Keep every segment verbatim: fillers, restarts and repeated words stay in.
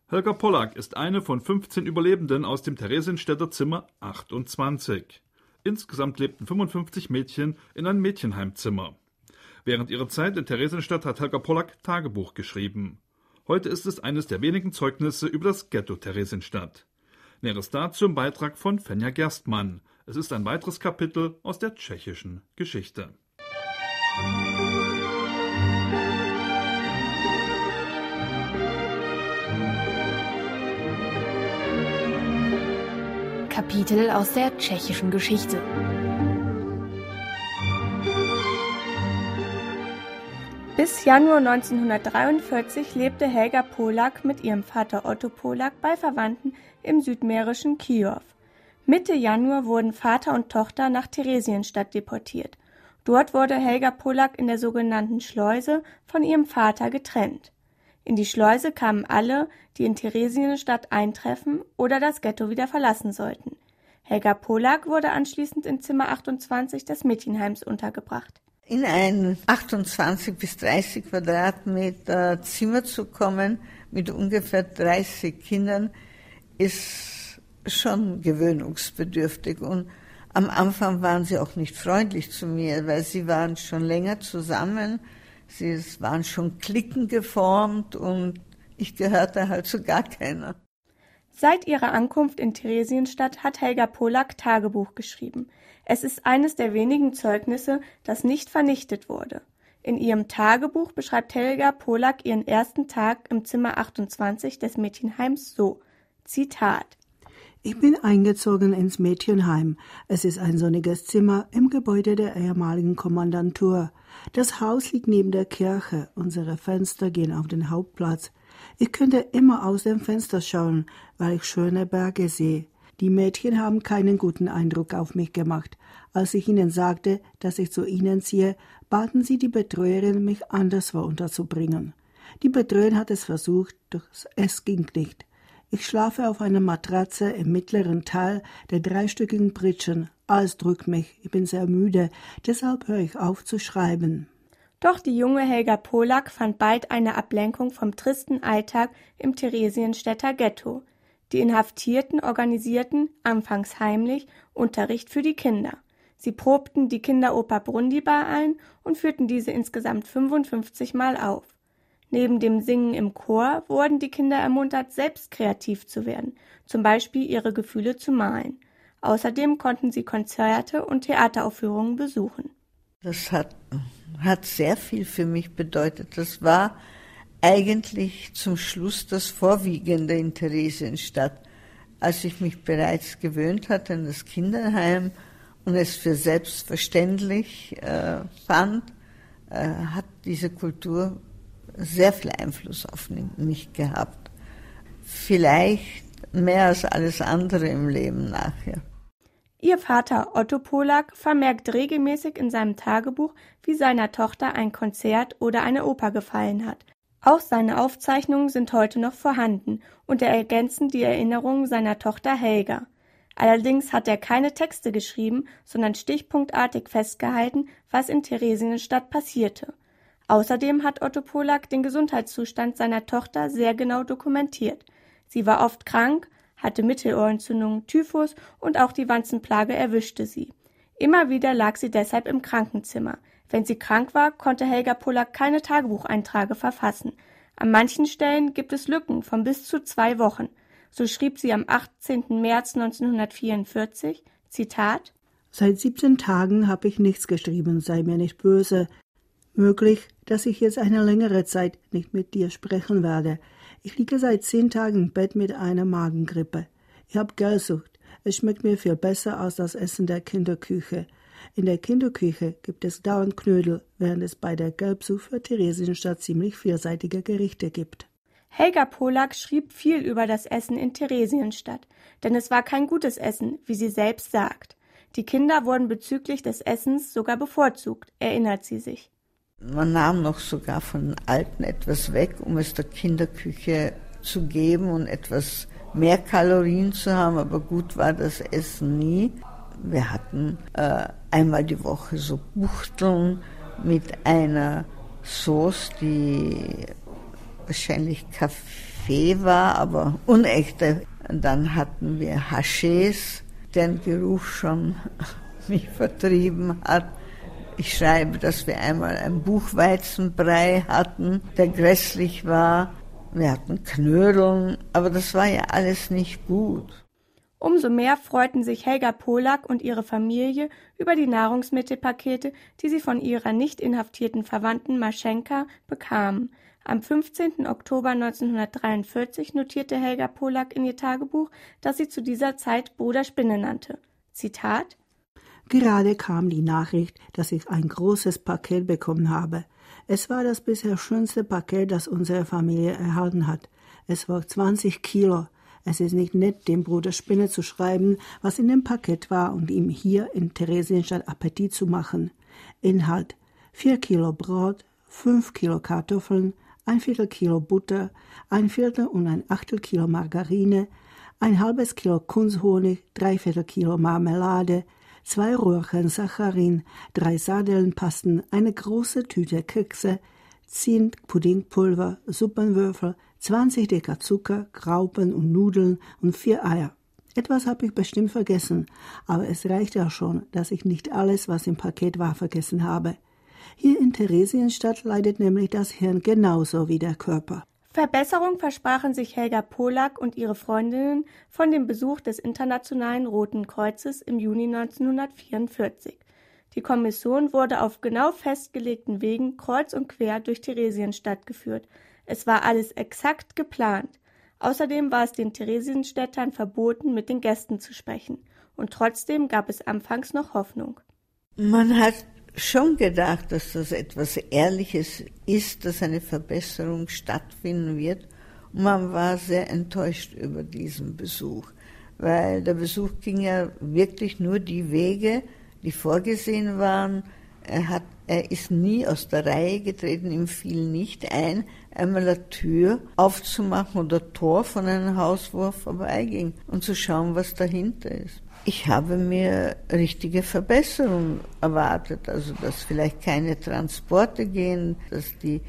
Helga Pollack ist eine von fünfzehn Überlebenden aus dem Theresienstädter Zimmer achtundzwanzig. Insgesamt lebten fünfundfünfzig Mädchen in einem Mädchenheimzimmer. Während ihrer Zeit in Theresienstadt hat Helga Pollack Tagebuch geschrieben. Heute ist es eines der wenigen Zeugnisse über das Ghetto Theresienstadt. Näheres dazu im Beitrag von Fenja Gerstmann. Es ist ein weiteres Kapitel aus der tschechischen Geschichte. Kapitel aus der tschechischen Geschichte. Bis Januar neunzehnhundertdreiundvierzig lebte Helga Pollack mit ihrem Vater Otto Pollack bei Verwandten im südmährischen Kyjov. Mitte Januar wurden Vater und Tochter nach Theresienstadt deportiert. Dort wurde Helga Pollack in der sogenannten Schleuse von ihrem Vater getrennt. In die Schleuse kamen alle, die in Theresienstadt eintreffen oder das Ghetto wieder verlassen sollten. Helga Pollack wurde anschließend in Zimmer achtundzwanzig des Mädchenheims untergebracht. In ein achtundzwanzig bis dreißig Quadratmeter Zimmer zu kommen mit ungefähr dreißig Kindern ist schon gewöhnungsbedürftig. Und am Anfang waren sie auch nicht freundlich zu mir, weil sie waren schon länger zusammen. Sie waren schon Cliquen geformt und ich gehörte halt zu gar keiner. Seit ihrer Ankunft in Theresienstadt hat Helga Pollack Tagebuch geschrieben. Es ist eines der wenigen Zeugnisse, das nicht vernichtet wurde. In ihrem Tagebuch beschreibt Helga Pollack ihren ersten Tag im Zimmer achtundzwanzig des Mädchenheims so, Zitat: Ich bin eingezogen ins Mädchenheim. Es ist ein sonniges Zimmer im Gebäude der ehemaligen Kommandantur. Das Haus liegt neben der Kirche. Unsere Fenster gehen auf den Hauptplatz. Ich könnte immer aus dem Fenster schauen, weil ich schöne Berge sehe. Die Mädchen haben keinen guten Eindruck auf mich gemacht. Als ich ihnen sagte, dass ich zu ihnen ziehe, baten sie die Betreuerin, mich anderswo unterzubringen. Die Betreuerin hat es versucht, doch es ging nicht. Ich schlafe auf einer Matratze im mittleren Teil der dreistöckigen Pritschen. Alles drückt mich, ich bin sehr müde, deshalb höre ich auf zu schreiben. Doch die junge Helga Pollack fand bald eine Ablenkung vom tristen Alltag im Theresienstädter Ghetto. Die Inhaftierten organisierten, anfangs heimlich, Unterricht für die Kinder. Sie probten die Kinderoper Brundibar ein und führten diese insgesamt fünfundfünfzig Mal auf. Neben dem Singen im Chor wurden die Kinder ermuntert, selbst kreativ zu werden, zum Beispiel ihre Gefühle zu malen. Außerdem konnten sie Konzerte und Theateraufführungen besuchen. Das hat, hat sehr viel für mich bedeutet. Das war eigentlich zum Schluss das Vorwiegende in Theresienstadt. Als ich mich bereits gewöhnt hatte an das Kinderheim und es für selbstverständlich äh, fand, äh, hat diese Kultur sehr viel Einfluss auf mich gehabt. Vielleicht mehr als alles andere im Leben nachher. Ihr Vater Otto Pollack vermerkt regelmäßig in seinem Tagebuch, wie seiner Tochter ein Konzert oder eine Oper gefallen hat. Auch seine Aufzeichnungen sind heute noch vorhanden und ergänzen die Erinnerungen seiner Tochter Helga. Allerdings hat er keine Texte geschrieben, sondern stichpunktartig festgehalten, was in Theresienstadt passierte. Außerdem hat Otto Pollack den Gesundheitszustand seiner Tochter sehr genau dokumentiert. Sie war oft krank, hatte Mittelohrentzündung, Typhus und auch die Wanzenplage erwischte sie. Immer wieder lag sie deshalb im Krankenzimmer. Wenn sie krank war, konnte Helga Pollack keine Tagebucheinträge verfassen. An manchen Stellen gibt es Lücken von bis zu zwei Wochen. So schrieb sie am achtzehnten März neunzehnhundertvierundvierzig, Zitat: Seit siebzehn Tagen habe ich nichts geschrieben, sei mir nicht böse. Möglich, dass ich jetzt eine längere Zeit nicht mit dir sprechen werde. Ich liege seit zehn Tagen im Bett mit einer Magengrippe. Ich habe Gelsucht. Es schmeckt mir viel besser als das Essen der Kinderküche. In der Kinderküche gibt es dauernd Knödel, während es bei der Gelbsucht für Theresienstadt ziemlich vielseitige Gerichte gibt. Helga Pollack schrieb viel über das Essen in Theresienstadt, denn es war kein gutes Essen, wie sie selbst sagt. Die Kinder wurden bezüglich des Essens sogar bevorzugt, erinnert sie sich. Man nahm noch sogar von den Alten etwas weg, um es der Kinderküche zu geben und etwas mehr Kalorien zu haben, aber gut war das Essen nie. Wir hatten äh, einmal die Woche so Buchteln mit einer Sauce, die wahrscheinlich Kaffee war, aber unechte. Und dann hatten wir Haschis, deren Geruch schon mich vertrieben hat. Ich schreibe, dass wir einmal einen Buchweizenbrei hatten, der grässlich war. Wir hatten Knödeln, aber das war ja alles nicht gut. Umso mehr freuten sich Helga Polak und ihre Familie über die Nahrungsmittelpakete, die sie von ihrer nicht inhaftierten Verwandten Maschenka bekamen. Am fünfzehnten Oktober neunzehnhundertdreiundvierzig notierte Helga Polak in ihr Tagebuch, dass sie zu dieser Zeit Bruder Spinne nannte. Zitat: Gerade kam die Nachricht, dass ich ein großes Paket bekommen habe. Es war das bisher schönste Paket, das unsere Familie erhalten hat. Es war zwanzig Kilo. Es ist nicht nett, dem Bruder Spinne zu schreiben, was in dem Paket war und ihm hier in Theresienstadt Appetit zu machen. Inhalt: vier Kilo Brot, fünf Kilo Kartoffeln, ein Viertel Kilo Butter, ein Viertel und ein Achtel Kilo Margarine, ein halbes Kilo Kunsthonig, drei Viertel Kilo Marmelade, zwei Röhrchen Saccharin, drei Sardellenpasten, eine große Tüte Kekse, zehn Puddingpulver, Suppenwürfel, zwanzig Decker Zucker, Graupen und Nudeln und vier Eier. Etwas habe ich bestimmt vergessen, aber es reicht ja schon, dass ich nicht alles, was im Paket war, vergessen habe. Hier in Theresienstadt leidet nämlich das Hirn genauso wie der Körper. Verbesserung versprachen sich Helga Polak und ihre Freundinnen von dem Besuch des Internationalen Roten Kreuzes im Juni neunzehnhundertvierundvierzig. Die Kommission wurde auf genau festgelegten Wegen kreuz und quer durch Theresienstadt geführt. Es war alles exakt geplant. Außerdem war es den Theresienstädtern verboten, mit den Gästen zu sprechen. Und trotzdem gab es anfangs noch Hoffnung. Man hat schon gedacht, dass das etwas Ehrliches ist, dass eine Verbesserung stattfinden wird. Und man war sehr enttäuscht über diesen Besuch, weil der Besuch ging ja wirklich nur die Wege, die vorgesehen waren. Er hat, er ist nie aus der Reihe getreten, ihm fiel nicht ein, einmal eine Tür aufzumachen oder Tor von einem Haus, wo er vorbeiging und zu schauen, was dahinter ist. Ich habe mir richtige Verbesserungen erwartet, also dass vielleicht keine Transporte gehen, dass die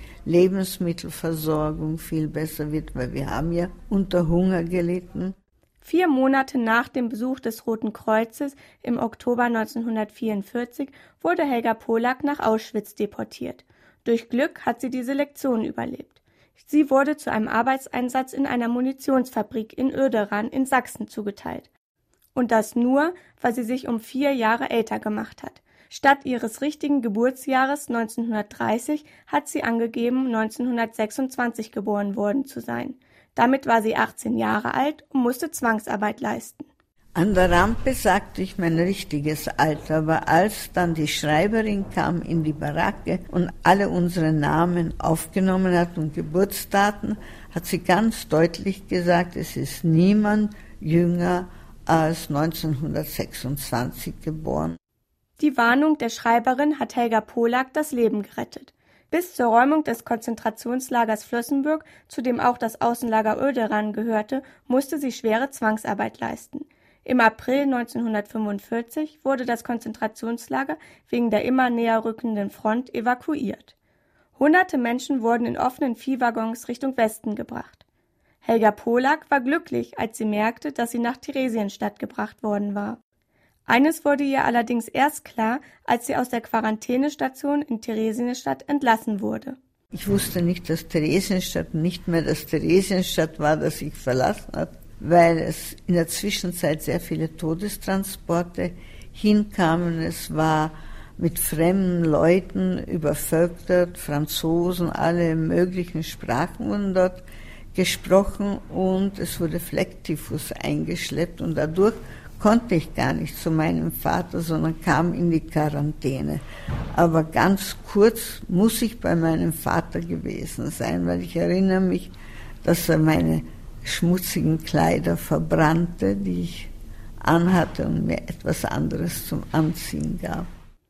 Lebensmittelversorgung viel besser wird, weil wir haben ja unter Hunger gelitten. Vier Monate nach dem Besuch des Roten Kreuzes im Oktober neunzehnhundertvierundvierzig wurde Helga Polak nach Auschwitz deportiert. Durch Glück hat sie die Selektion überlebt. Sie wurde zu einem Arbeitseinsatz in einer Munitionsfabrik in Oederan in Sachsen zugeteilt. Und das nur, weil sie sich um vier Jahre älter gemacht hat. Statt ihres richtigen Geburtsjahres neunzehnhundertdreißig hat sie angegeben, neunzehnhundertsechsundzwanzig geboren worden zu sein. Damit war sie achtzehn Jahre alt und musste Zwangsarbeit leisten. An der Rampe sagte ich mein richtiges Alter, aber als dann die Schreiberin kam in die Baracke und alle unsere Namen aufgenommen hat und Geburtsdaten, hat sie ganz deutlich gesagt, es ist niemand jünger als neunzehnhundertsechsundzwanzig geboren. Die Warnung der Schreiberin hat Helga Polak das Leben gerettet. Bis zur Räumung des Konzentrationslagers Flossenbürg, zu dem auch das Außenlager Oederan gehörte, musste sie schwere Zwangsarbeit leisten. Im April neunzehnhundertfünfundvierzig wurde das Konzentrationslager wegen der immer näher rückenden Front evakuiert. Hunderte Menschen wurden in offenen Viehwaggons Richtung Westen gebracht. Helga Polak war glücklich, als sie merkte, dass sie nach Theresienstadt gebracht worden war. Eines wurde ihr allerdings erst klar, als sie aus der Quarantänestation in Theresienstadt entlassen wurde. Ich wusste nicht, dass Theresienstadt nicht mehr das Theresienstadt war, das ich verlassen habe, weil es in der Zwischenzeit sehr viele Todestransporte hinkamen. Es war mit fremden Leuten übervölkert, Franzosen, alle möglichen Sprachen wurden dort gesprochen und es wurde Flecktyphus eingeschleppt und dadurch konnte ich gar nicht zu meinem Vater, sondern kam in die Quarantäne. Aber ganz kurz muss ich bei meinem Vater gewesen sein, weil ich erinnere mich, dass er meine schmutzigen Kleider verbrannte, die ich anhatte und mir etwas anderes zum Anziehen gab.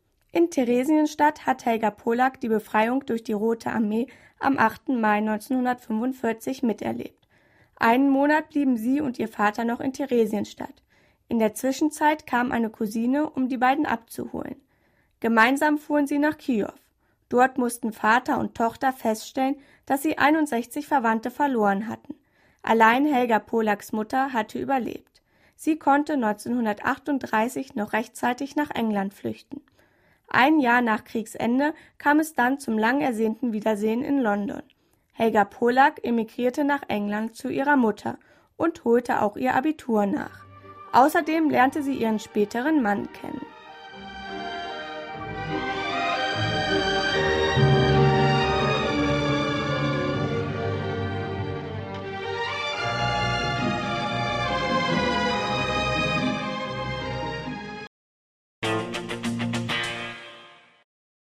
In Theresienstadt hat Helga Polak die Befreiung durch die Rote Armee am achten Mai neunzehnhundertfünfundvierzig miterlebt. Einen Monat blieben sie und ihr Vater noch in Theresienstadt. In der Zwischenzeit kam eine Cousine, um die beiden abzuholen. Gemeinsam fuhren sie nach Kiew. Dort mussten Vater und Tochter feststellen, dass sie einundsechzig Verwandte verloren hatten. Allein Helga Polaks Mutter hatte überlebt. Sie konnte neunzehnhundertachtunddreißig noch rechtzeitig nach England flüchten. Ein Jahr nach Kriegsende kam es dann zum lang ersehnten Wiedersehen in London. Helga Polak emigrierte nach England zu ihrer Mutter und holte auch ihr Abitur nach. Außerdem lernte sie ihren späteren Mann kennen.